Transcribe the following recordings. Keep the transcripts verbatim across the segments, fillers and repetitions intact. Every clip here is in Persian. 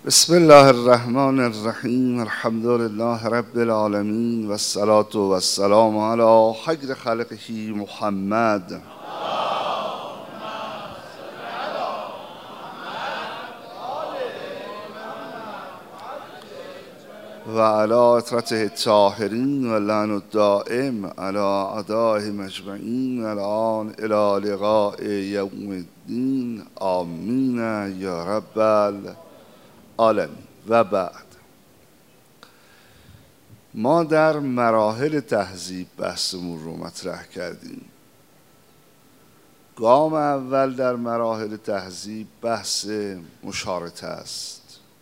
بسم الله الرحمن الرحیم. الحمد لله رب العالمین و الصلاة و السلام علی خیر خلقه محمد و علی اطرته الطاهرین و لعن الدائم علی اعدائهم اجمعین الان الی لقاء یوم الدین. آمین یا رب العالمین. و بعد ما در مراحل تهذیب بحثمون رو مطرح کردیم. گام اول در مراحل تهذیب بحث مشارطه است.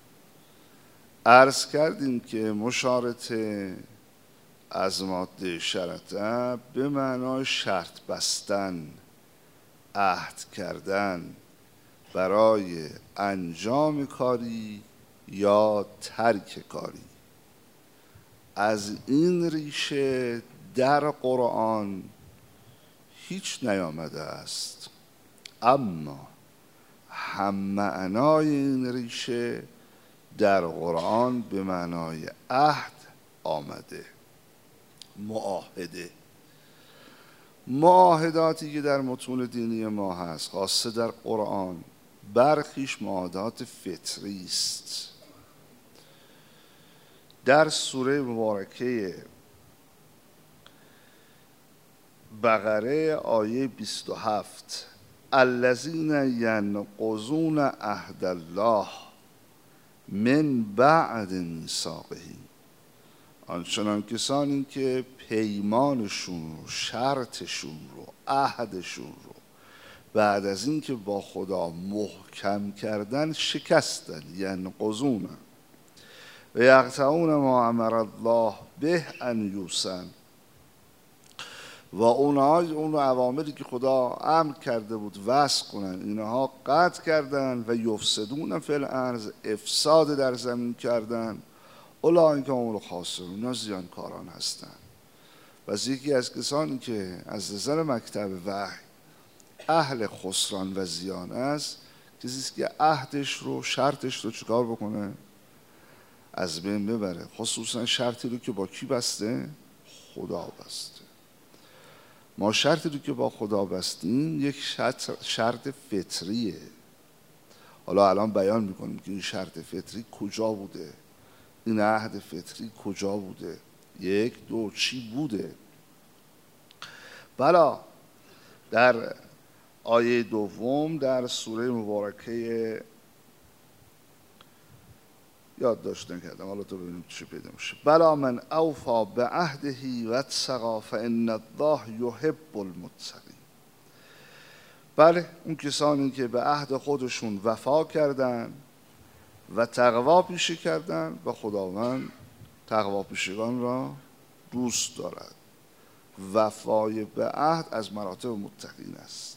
عرض کردیم که مشارطه از ماده شرطه به معنای شرط بستن، عهد کردن برای انجام کاری یا ترک کاری. از این ریشه در قرآن هیچ نیامده است، اما هم معنای این ریشه در قرآن به معنای عهد آمده. معاهده، معاهداتی که در متون دینی ما هست خاصه در قرآن برخیش معاهدات فطری است. در سوره مبارکه بقره آیه بیست و هفت الذین ینقضون عهد الله من بعد میثاقه، آنچنان کسانی که پیمانشون رو، شرطشون رو، عهدشون رو بعد از این که با خدا محکم کردن شکستن. ینقضون و یقطعون ما امر الله به ان یوصل، و اونها اون اوامری که خدا امر کرده بود وصل کنن اینها قطع کردن. و یفسدون فی الارض، افساد در زمین کردن. اولئک هم الخاسرون، اینا زیانکاران هستند. پس یکی از کسانی که از نظر مکتب وحی اهل خسران و زیان است کسی است که عهدش رو، شرطش رو چیکار بکنه؟ از بین ببره. خصوصا شرطی رو که با کی بسته؟ خدا بسته. ما شرطی رو که با خدا بستیم یک شرط, شرط فطریه. حالا الان بیان میکنیم که این شرط فطری کجا بوده، این عهد فطری کجا بوده، یک دو چی بوده. بلا در آیه دوم در سوره مبارکه یاد داشتن کردم، حالا تو ببینیم چی پیدا میشه. بلا من اوفا به عهدهی و اتقی فان الله یحب المتقین. بله، اون کسانی که به عهد خودشون وفا کردن و تقوا پیشه کردن و خداوند تقوا پیشگان را دوست دارد. وفای به عهد از مراتب متقین است.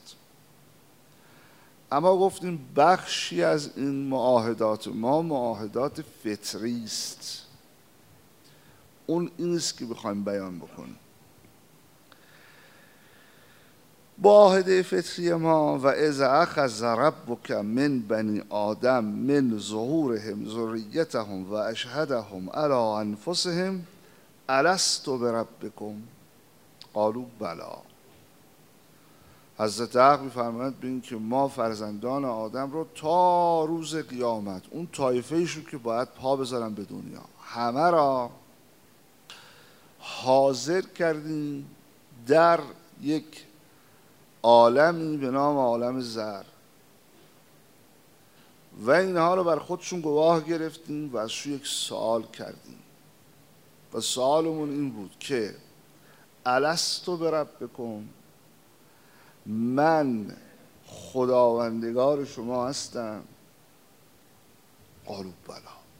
اما گفتیم بخشی از این معاهدات ما معاهدات فطری است. اون این است که بخوایم بیان بکنیم. معاهده فطری ما و اذ اخذ ربک من بنی آدم من ظهورهم ذریتهم و اشهدهم علی انفسهم الست بربکم قالوا بلا. حضرت حق می‌فرماید ببین که ما فرزندان آدم رو تا روز قیامت، اون طایفه‌ایشون که باید پا بذارن به دنیا، همه را حاضر کردیم در یک عالمی به نام عالم زر و اینها رو بر خودشون گواه گرفتیم و ازشون یک سوال کردیم. و سوالمون این بود که الست بربکم، من خداوندگار شما هستم؟ قالوا بلا.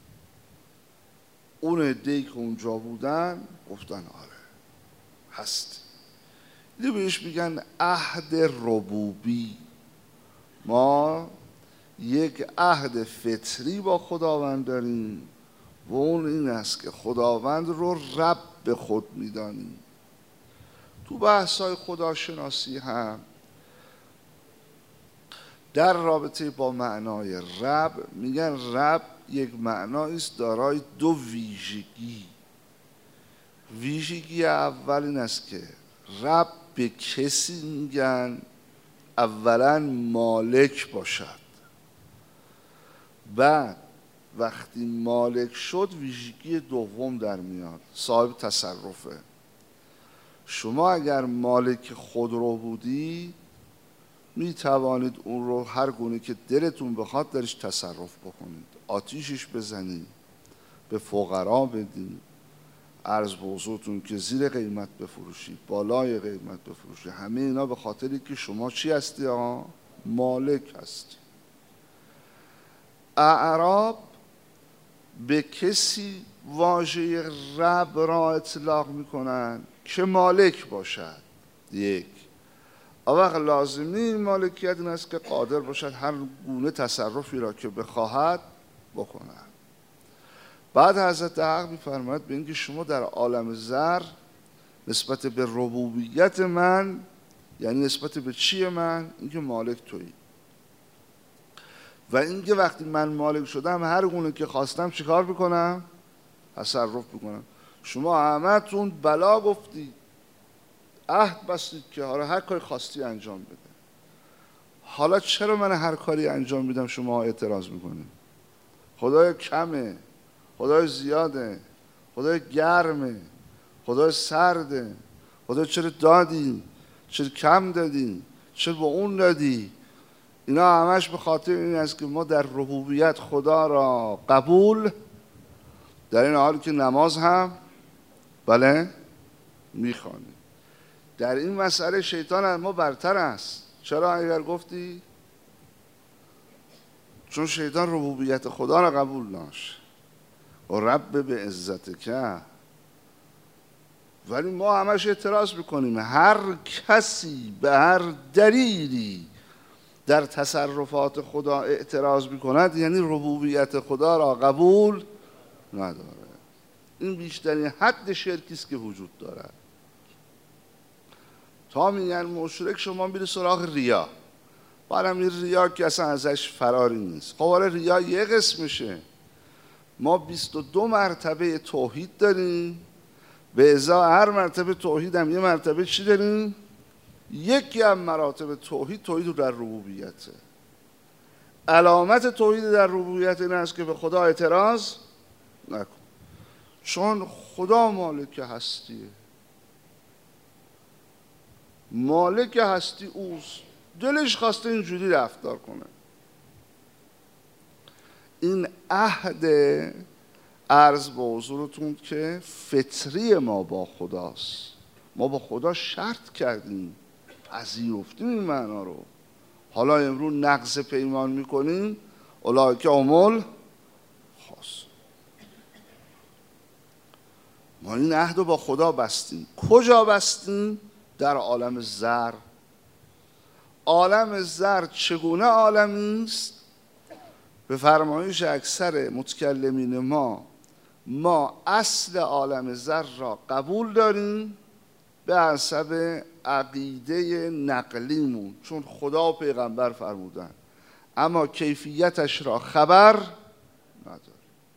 اون عده‌ای که اونجا بودن گفتن آره هست. اینو بهش میگن عهد ربوبی. ما یک عهد فطری با خداوند داریم و اون این است که خداوند رو رب به خود میدانیم. تو بحث‌های خداشناسی هم در رابطه با معنای رب میگن رب یک معنایی است دارای دو ویژگی. ویژگی اول این است که رب به کسی میگن اولا مالک باشد، بعد وقتی مالک شد ویژگی دوم در میاد، صاحب تصرفه. شما اگر مالک خودرو بودی می توانید اون رو هر گونه که دلتون بخواد درش تصرف بکنید، آتیشش بزنید، به فقرا بدید، عرض به حضورتون که زیر قیمت بفروشید، بالای قیمت بفروشید. همه اینا به خاطری که شما چی هستی آقا؟ مالک هستی. اعراب به کسی واژه رب را اطلاق میکنن که مالک باشد. یک اوقات لازمی این مالکیت این است که قادر باشد هر گونه تصرفی را که بخواهد بکند. بعد حضرت حق می‌فرماید به اینکه شما در عالم ذر نسبت به ربوبیت من، یعنی نسبت به چی من؟ اینکه مالک تویی، و اینکه وقتی من مالک شدم هر گونه که خواستم چیکار بکنم؟ تصرف بکنم. شما همتون بلا گفتید، عهد بستید که حالا هر کاری خواستی انجام بده. حالا چرا من هر کاری انجام میدم شما اعتراض میکنید؟ خدای کمه، خدای زیاده، خدای گرمه، خدای سرده، خدای چرا دادی؟ چرا کم دادی؟ چرا با اون دادی؟ اینا همش به خاطر این است که ما در ربوبیت خدا را قبول، در این حالی که نماز هم بله میخوانیم. در این مسئله شیطان از ما برتر است. چرا اگر گفتی؟ چون شیطان ربوبیت خدا را قبول داشت و رب به عزت که، ولی ما همش اعتراض میکنیم. هر کسی به هر دلیلی در تصرفات خدا اعتراض میکند یعنی ربوبیت خدا را قبول نداره. این بیشترین حد شرکی است که وجود دارد. تا میگن مشرک شما میره سراغ ریا، بعدم این ریا که اصلا ازش فراری نیست. خب حالا ریا یه قسمشه. ما بیست و دو مرتبه توحید داریم، به ازای هر مرتبه توحید هم یه مرتبه چی داریم؟ یکی از مراتب توحید توحید در ربوبیته. علامت توحید در ربوبیت این است که به خدا اعتراض نکن، چون خدا مالک هستیه. مالک هستی اوست، دلش خواسته اینجوری رفتار کنه. این عهد عرض به حضورتون که فطری ما با خداست. ما با خدا شرط کردیم، پذیرفتیم این معنا رو. حالا امروز نقض پیمان میکنیم، اولئک هم الخاسرون. ما این عهد رو با خدا بستیم. کجا بستیم؟ در عالم ذر. عالم ذر چگونه عالمی است؟ به فرمایش اکثر متکلمین ما ما اصل عالم ذر را قبول داریم به حسب عقیده نقلیمون، چون خدا و پیغمبر فرمودن، اما کیفیتش را خبر نداریم.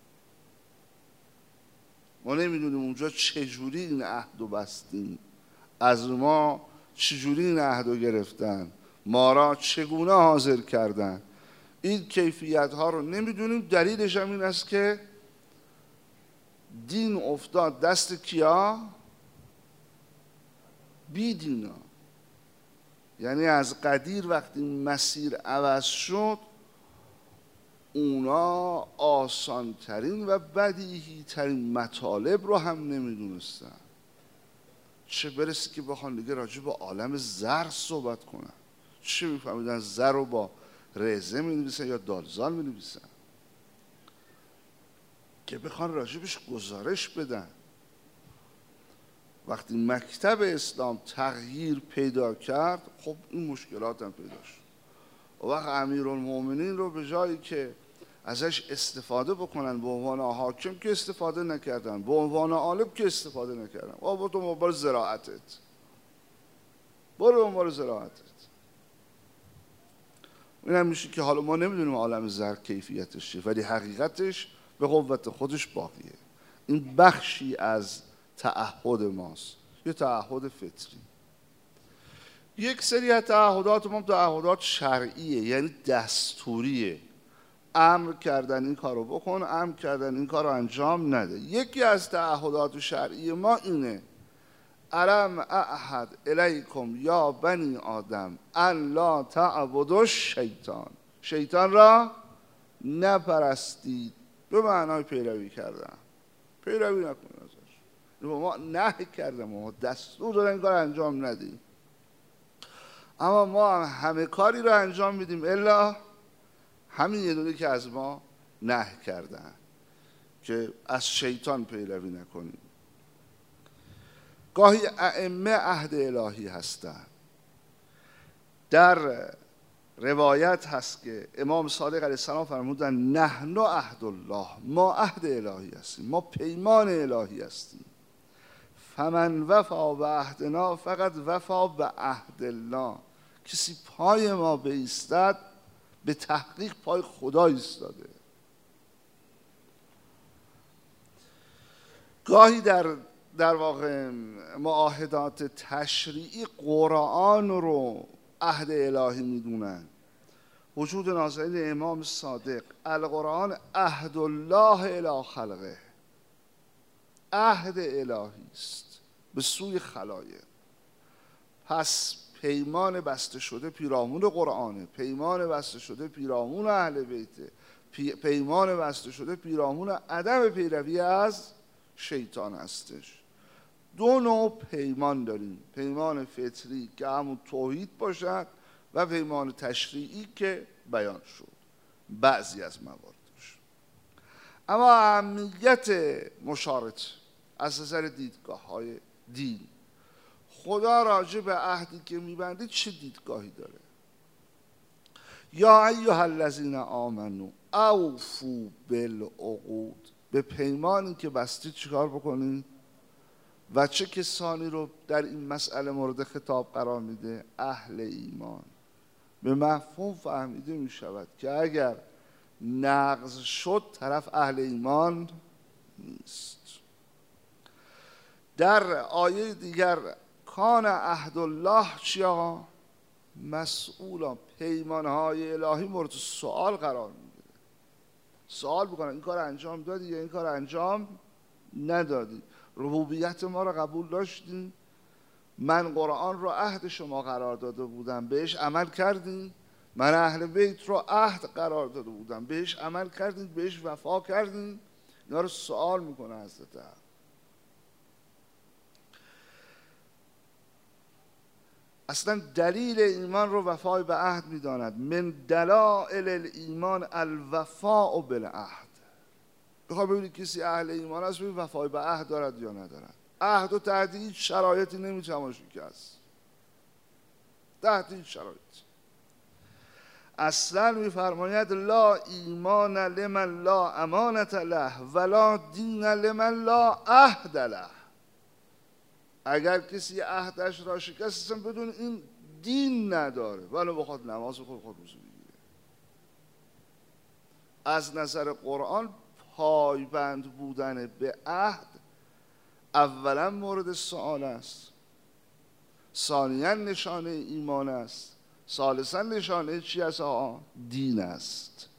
ما نمیدونیم اونجا چجوری این عهد رو بستیم، از ما چجوری این عهد رو گرفتن، ما را چگونه حاضر کردن. این کیفیت ها رو نمیدونیم. دلیلش هم این است که دین افتاد دست کیا؟ بی دینا. یعنی از قدیر وقتی مسیر عوض شد اونا آسانترین و بدیهی ترین مطالب رو هم نمیدونستن، چه برسه که بخوان دیگه راجع به عالم زر صحبت کنن. چه میفهمیدن زر رو با رزه می نویسن یا دالزال می نویسن که بخوان راجبش گزارش بدن. وقتی مکتب اسلام تغییر پیدا کرد خب این مشکلات هم پیدا شد. و وقت امیرالمومنین رو به جایی که ازش استفاده بکنن به عنوان حاکم که استفاده نکردن، به عنوان عالم که استفاده نکردن. بابا تو مبار زراعتت، برو مبار زراعتت. این هم میشه که حالا ما نمیدونیم عالم زر کیفیتش چیه، ولی حقیقتش به قوت خودش باقیه. این بخشی از تعهد ماست، یه تعهد فطری. یک سری از تعهدات ما تعهدات شرعیه، یعنی دستوریه. امر کردن این کارو بکن، امر کردن این کارو انجام نده. یکی از تعهدات شرعی ما اینه: الم اعهد الیکم یا بنی آدم ان لا تعبدوا الشیطان، شیطان را نپرستید. به معنای پیروی کردن، پیروی نکنید ازش. ما نهی کردم، ما دستور دادن این کار انجام ندید، اما ما هم همه کاری رو انجام میدیم الا همین یه دونه که از ما نهی کردن که از شیطان پیروی نکنیم. گاهی ائمه عهد الهی هستند. در روایت هست که امام صادق علیه السلام فرمودن نحن عهد الله، ما عهد الهی هستیم، ما پیمان الهی هستیم. فمن وفا به عهدنا فقط وفا به عهد الله، کسی پای ما بایستد به تحقیق پای خدا ایستاده. گاهی در در واقع معاهدات تشریعی قرآن رو عهد الهی میدونن. وجود نازلین امام صادق القرآن عهد الله الی خلقه، عهد الهی است به سوی خلایق. پس پیمان بسته شده پیرامون قرآنه، پیمان بسته شده پیرامون اهل بیته، پیمان بسته شده پیرامون عدم پیروی از شیطان هستش. دو نوع پیمان داریم: پیمان فطری که همون توحید باشد و پیمان تشریعی که بیان شد بعضی از مواردش. اما اهمیت مشارطه از نظر دیدگاه های دین، خدا راجع به عهدی که میبنده چه دیدگاهی داره؟ یا ایها الذین آمنوا اوفوا بالعقود، به پیمانی که بستید چیکار بکنید؟ و چه کسانی رو در این مسئله مورد خطاب قرار میده؟ اهل ایمان. به مفهوم فهمیده می شود که اگر نقض شد طرف اهل ایمان نیست. در آیه دیگر کان عهد الله چیا؟ مسئولا، پیمانهای الهی مورد سوال قرار میگیره. سوال میکنن این کار انجام دادی یا این کار انجام ندادی؟ ربوبیت ما رو قبول داشتین؟ من قرآن رو عهد شما قرار داده بودم، بهش عمل کردین؟ من اهل بیت رو عهد قرار داده بودم، بهش عمل کردین؟ بهش وفا کردین؟ اینا رو سوال میکنه حضرت حق. اصلا دلیل ایمان رو وفای به عهد میداند. من دلائل الایمان الوفاء بالعهد. بخواه ببینید کسی اهل ایمان است، ببینید وفای به عهد دارد یا ندارد. عهد و تحت هیچ شرایطی نمیتوان شکست، تحت هیچ شرایط. اصلا میفرماید لا ایمان لمن لا امانت له ولا دین لمن لا عهد له. اگر کسی عهدش را شکست بدون این دین نداره، ولی بخواد نماز خود خود روزه بگیره. از نظر قرآن پایبند بودن به عهد اولا مورد سؤال است، ثانیا نشانه ایمان است، ثالثا نشانه چی است؟ دین است.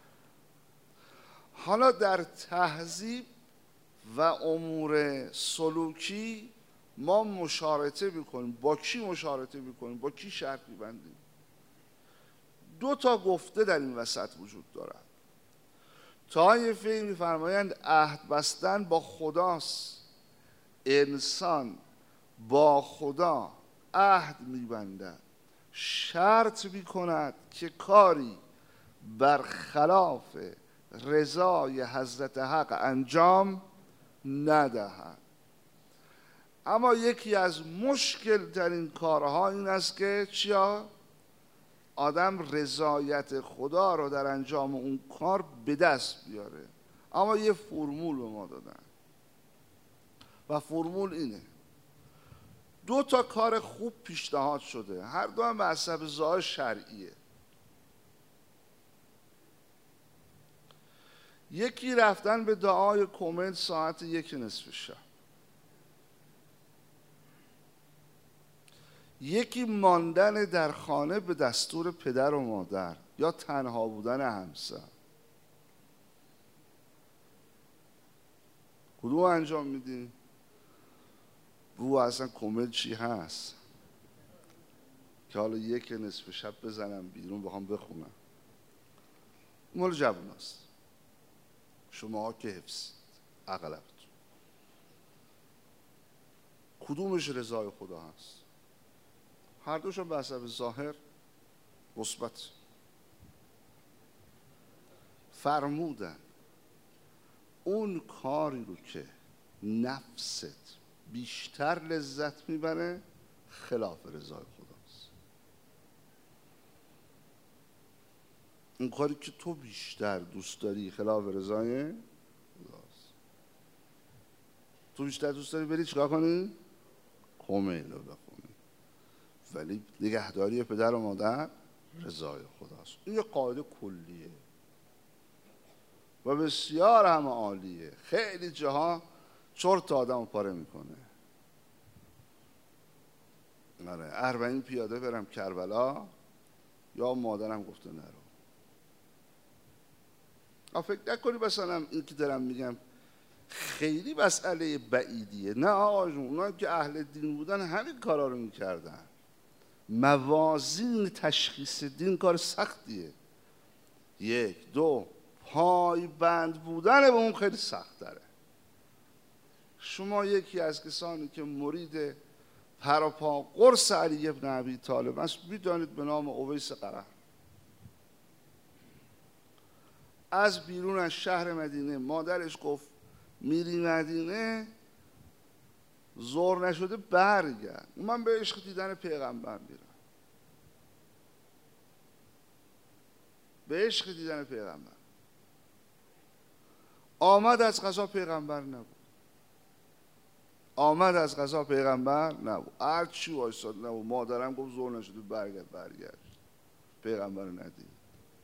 حالا در تهذیب و امور سلوکی ما مشارطه میکنیم. با کی مشارطه میکنیم؟ با کی شرط میبندیم؟ دو تا گفته در این وسط وجود دارد. طایفه میفرمایند عهد بستن با خداست. انسان با خدا عهد میبندد، شرط میکند که کاری برخلاف رضای حضرت حق انجام ندهد. اما یکی از مشکل ترین کارها این است که چیا؟ آدم رضایت خدا رو در انجام اون کار به دست بیاره. اما یه فرمول به ما دادن و فرمول اینه: دو تا کار خوب پیشنهاد شده، هر دو هم به حسب ظاهر شرعیه. یکی رفتن به دعای کمیل ساعت یک نصف شب، یکی ماندن در خانه به دستور پدر و مادر یا تنها بودن همسر. کدوم انجام میدی؟ بو اصلا کمیل چی هست که حالا یک نصف شب بزنم بیرون بخوام بخونم؟ مال جوون هست. شما ها که حفظید اغلبتون. کدومش رضای خدا هست؟ هر دوشون به حسب ظاهر مثبت. فرمودن اون کاری رو که نفست بیشتر لذت میبره خلاف رضای خداست. اون کاری که تو بیشتر دوست داری خلاف رضای خداست. تو بیشتر دوست داری بری چیکار کنی؟ کمیل رو بخونی، ولی نگهداری پدر و مادر رضای خداست. این یه قاعده کلیه و بسیار هم عالیه. خیلی جاها چرت آدم پاره میکنه. آره، اربعین پیاده برم کربلا یا مادرم گفته نرو. فکر نکنی مثلا این که دارم میگم خیلی مسئله بعیدیه. نه آقا جون، اونا که اهل دین بودن همین کارا رو میکردن. موازین تشخیص دین کار سختیه. یک دو پای بند بودن به اون خیلی سخت داره. شما یکی از کسانی که مرید پراپا قرص علی ابن ابی طالب است میدانید به نام اویس قرن. از بیرون از شهر مدینه مادرش گفت میری مدینه زور نشده برگرد. من به عشق دیدن پیغمبر میرم، به عشق دیدن پیغمبر. آمد از قضا پیغمبر نبود، آمد از قضا پیغمبر نبود، هر چی وایساد نبود. مادرم گفت زور نشده برگرد، برگرد. پیغمبر رو ندید.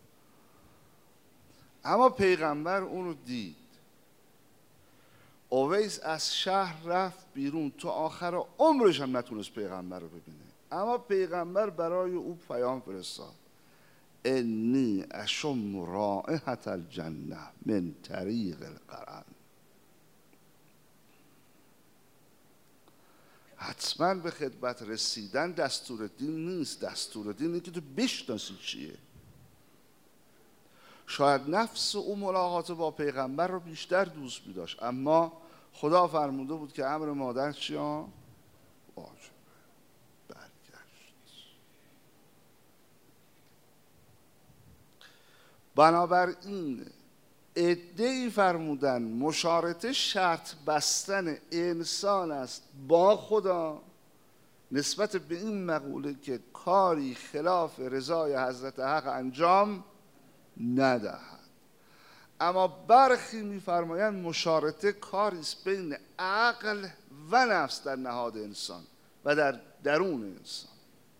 اما پیغمبر اونو دید. اویس از شهر رفت بیرون، تو آخر عمرش هم نتونست پیغمبر رو ببینه. اما پیغمبر برای او پیام فرستاد: انی اشم رائحة الجنه من طریق القرن. حتما به خدمت رسیدن دستور دین نیست. دستور دین اینه که تو بشناسی چیه. شاید نفس او ملاقات با پیغمبر رو بیشتر دوست می داشت، اما خدا فرموده بود که امر مادر چی ها؟ واجبه. برگشت. بنابراین عده‌ای فرمودن مشارطه شرط بستن انسان است با خدا نسبت به این مقوله که کاری خلاف رضای حضرت حق انجام ندهد. اما برخی می‌فرمایند مشارطه کاری است بین عقل و نفس در نهاد انسان و در درون انسان.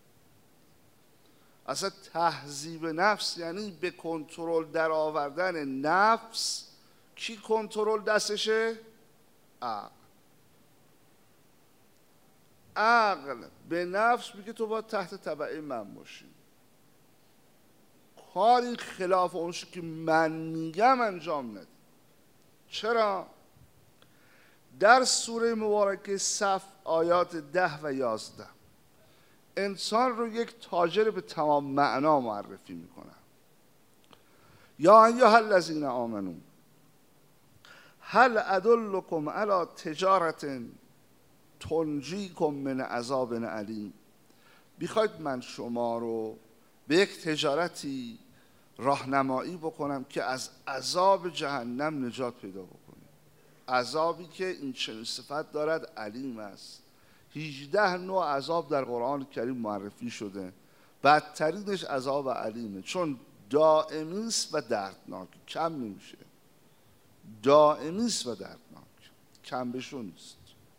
اصلا تهذیب نفس یعنی به کنترل در آوردن نفس. کی کنترل دستشه؟ عقل. عقل به نفس میگه تو باید تحت تبع من باشی، کاری خلاف اونش که من میگم انجام ندی. چرا؟ در سوره مبارکه صف آیات ده و یازده انسان رو یک تاجر به تمام معنا معرفی میکنه. یا ایها الذین آمنو هل ادلکم علی تجارة تنجیکم من عذاب علیم. بخواید من شما رو به یک تجارتی راهنمایی بکنم که از عذاب جهنم نجات پیدا بکنید. عذابی که این چنین صفت دارد علیم است. هجده نوع عذاب در قرآن کریم معرفی شده. بدترینش عذاب علیمه، چون دائمی است و دردناک، کم نمیشه. دائمی است و دردناک، کم بشو نیست.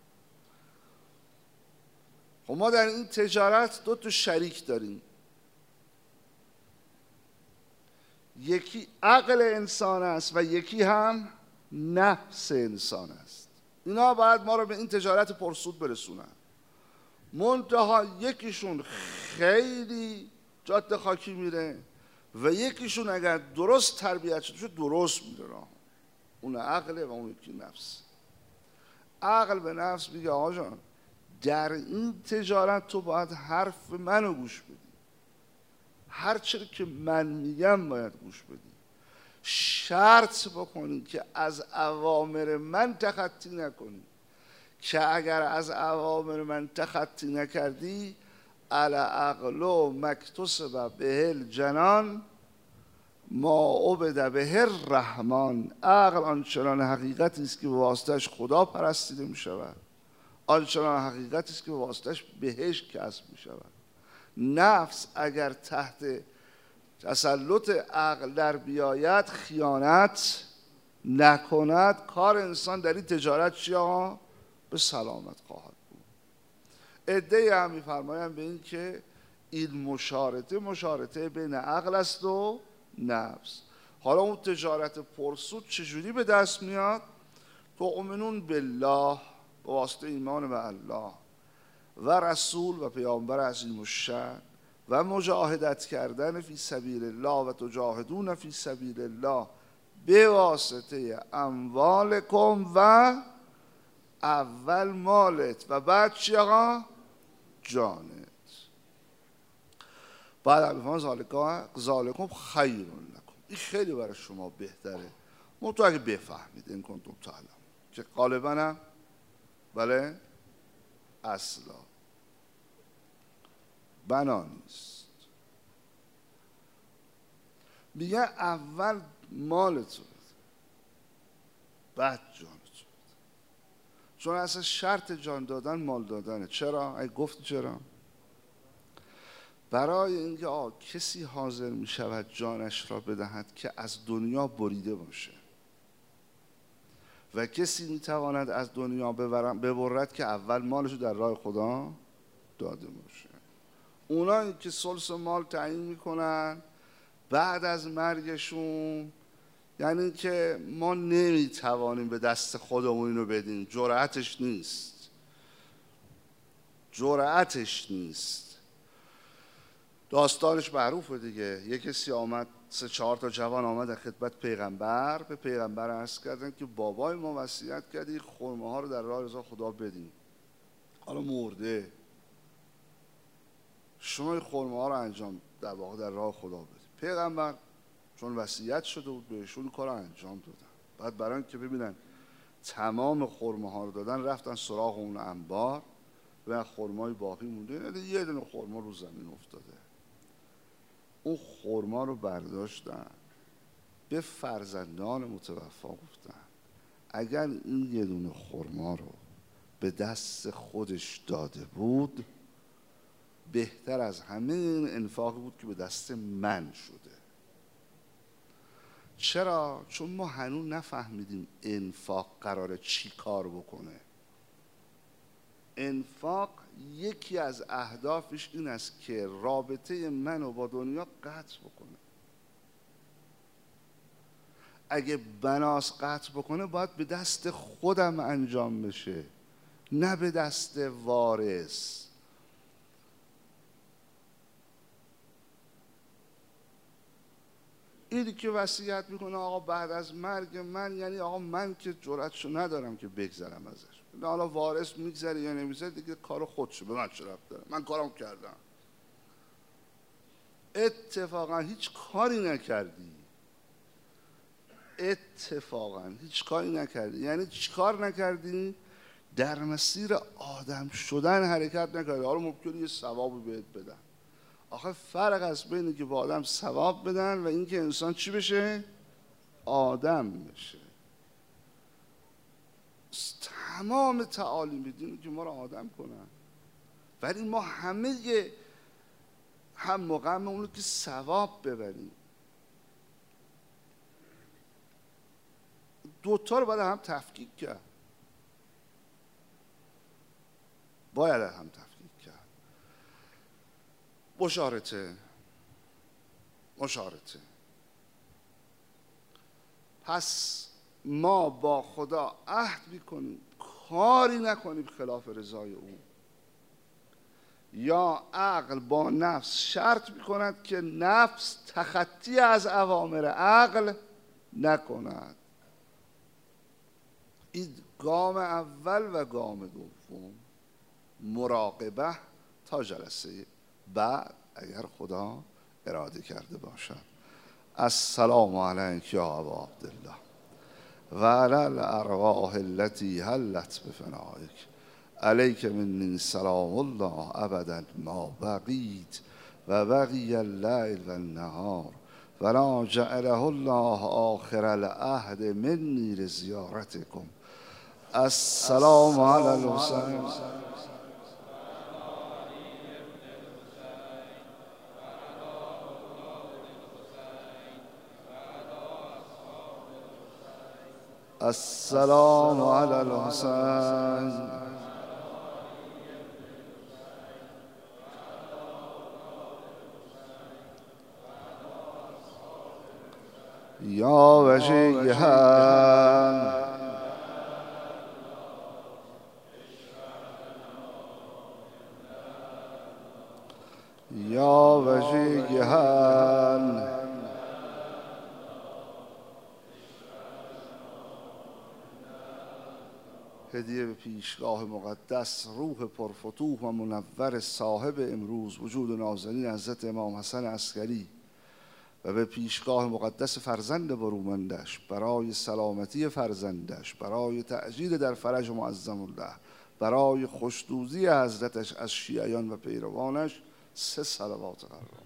خب ما در این تجارت دو تا شریک داریم. یکی عقل انسان است و یکی هم نفس انسان است. اینا باید ما رو به این تجارت پرسود برسونن. منتها یکیشون خیلی جاده خاکی میره و یکیشون اگر درست تربیت شده درست میره راه. اون عقله و اون یکی نفس. عقل به نفس میگه آقا جان در این تجارت تو باید حرف منو گوش بدی، هر چیزی که من میگم باید گوش بدی، شرط بکنی که از اوامر من تخطی نکنی، که اگر از اوامر من تخطی نکردی علی عقل مکتسب به الجنان ما عبد به الرحمن. عقل آنچنان حقیقتی است که به واسطش خدا پرستیده می شود، آنچنان حقیقتی است که به واسطش بهشت کسب می شود. نفس اگر تحت تسلط عقل در بیاید خیانت نکند، کار انسان در این تجارت چیا؟ به سلامت خواهد بود. عده‌ای هم می‌فرمایند به این که این مشارطه مشارطه بین عقل است و نفس. حالا اون تجارت پرسود چجوری به دست میاد؟ تؤمنون بالله، به واسطه ایمان به الله و رسول و پیامبر عظیم الشأن و مجاهدت کردن فی سبیل الله و تجاهدون فی سبیل الله به واسطه اموالکم و اول مالت و بعد چی آقا؟ جانت. بعد الفان ذالکم خیر لکم، این خیلی برای شما بهتره. منتها اگه بفهمید این کنتم تعلمون، که غالبا هم بله اصلا بنا نیست. میگه اول مالت رو بده بعد جانت رو بده، چون اصلا شرط جان دادن مال دادنه. چرا؟ اگه گفت چرا؟ برای اینکه آه کسی حاضر می شود جانش را بدهد که از دنیا بریده باشه و کسی می تواند از دنیا ببرد که اول مالش رو در راه خدا داده باشه. اونایی که ثلث مال تعیین میکنن بعد از مرگشون، یعنی که ما نمیتوانیم به دست خودمون اینو بدیم، جرأتش نیست، جرأتش نیست. داستانش معروفه دیگه. یک کسی آمد، سه چهار تا جوان آمد در خدمت پیغمبر، به پیغمبر عرض کردن که بابای ما وصیت کرد این خرمه ها رو در راه رضا خدا بدیم، حالا مرده، شما این خرمه ها رو انجام در واقع در راه خدا بدید. پیغمبر چون وصیت شده بود بهشون کار رو انجام دادن. بعد برای اینکه ببینن تمام خرمه ها رو دادن، رفتن سراغ اون انبار و خرمای باقی مونده، یه دونه خرما رو زمین افتاده. اون خرما رو برداشتن، به فرزندان متوفا گفتن اگر این یه دونه خرما رو به دست خودش داده بود بهتر از همه این انفاقی بود که به دست من شده. چرا؟ چون ما هنوز نفهمیدیم انفاق قراره چی کار بکنه. انفاق یکی از اهدافش این است که رابطه منو با دنیا قطع بکنه. اگه بناس قطع بکنه باید به دست خودم انجام بشه، نه به دست وارث. اینی که وصیت میکنه آقا بعد از مرگ من، یعنی آقا من که جرأتشو ندارم که بگذرم ازش. حالا وارث میگذره یا نمیگذره دیگه کار خودشه، به من چه ربط داره، من کارم کردم. اتفاقا هیچ کاری نکردی، اتفاقا هیچ کاری نکردی. یعنی چی کار نکردی؟ در مسیر آدم شدن حرکت نکردی. حالا ممکنه یه ثوابی بهت بدن. آخه فرق است بین که به آدم ثواب بدن و اینکه انسان چی بشه؟ آدم بشه. تمام تعالیم دین که ما رو آدم کنن، ولی ما همه هم مقام اونو که ثواب ببریم. دوتا رو باید هم تفکیک کرد، باید هم تفکیک کرد. مشارطه مشارطه پس ما با خدا عهد میکنیم کاری نکنیم خلاف رضای او. یا عقل با نفس شرط میکند که نفس تخطی از اوامر عقل نکند. این گام اول و گام دوم، مراقبه تا جلسه بعد اگر خدا اراده کرده باشد. السلام علیک یا ابا عبدالله و علی الارواح التي حلت بفنائک، علیک منی سلام الله ابدا ما بقیت و بقی اللیل و النهار ولا جعله الله آخر العهد منی لزیارتکم. السلام علی الحسین. السلام علی الحسین. یا وجیها یا وجیها هدیه به پیشگاه مقدس روح پرفتوح و منور صاحب امروز وجود نازنین حضرت امام حسن عسکری و به پیشگاه مقدس فرزند برومندش برای سلامتی فرزندش، برای تأجیل در فرج معظم الله، برای خوشدوزی حضرتش از شیعیان و پیروانش سه صلوات قرار.